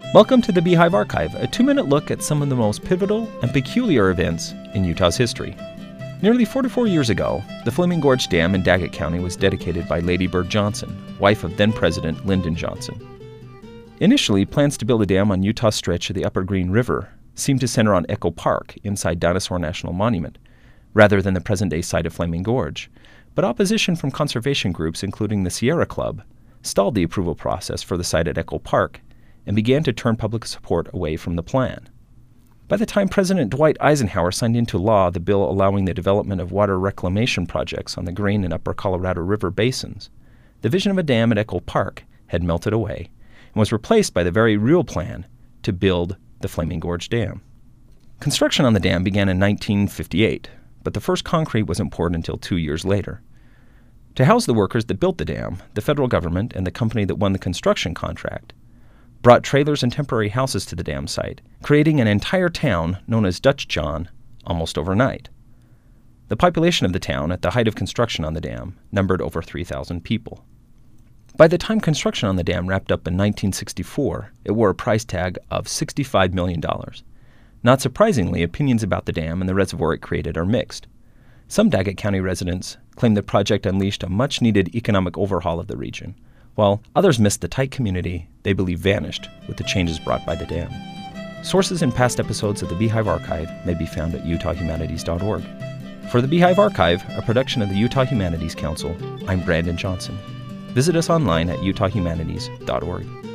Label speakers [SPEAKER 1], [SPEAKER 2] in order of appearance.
[SPEAKER 1] Welcome to the Beehive Archive, a 2-minute look at some of the most pivotal and peculiar events in Utah's history. Nearly 44 years ago, the Flaming Gorge Dam in Daggett County was dedicated by Lady Bird Johnson, wife of then-President Lyndon Johnson. Initially, plans to build a dam on Utah's stretch of the Upper Green River seemed to center on Echo Park inside Dinosaur National Monument, rather than the present-day site of Flaming Gorge. But opposition from conservation groups, including the Sierra Club, stalled the approval process for the site at Echo Park and began to turn public support away from the plan. By the time President Dwight Eisenhower signed into law the bill allowing the development of water reclamation projects on the Green and Upper Colorado River basins, the vision of a dam at Echo Park had melted away and was replaced by the very real plan to build the Flaming Gorge Dam. Construction on the dam began in 1958, but the first concrete wasn't poured until 2 years later. To house the workers that built the dam, the federal government and the company that won the construction contract brought trailers and temporary houses to the dam site, creating an entire town known as Dutch John almost overnight. The population of the town at the height of construction on the dam numbered over 3,000 people. By the time construction on the dam wrapped up in 1964, it wore a price tag of $65 million. Not surprisingly, opinions about the dam and the reservoir it created are mixed. Some Daggett County residents claim the project unleashed a much-needed economic overhaul of the region, while others missed the tight community they believe vanished with the changes brought by the dam. Sources in past episodes of the Beehive Archive may be found at utahhumanities.org. For the Beehive Archive, a production of the Utah Humanities Council, I'm Brandon Johnson. Visit us online at utahhumanities.org.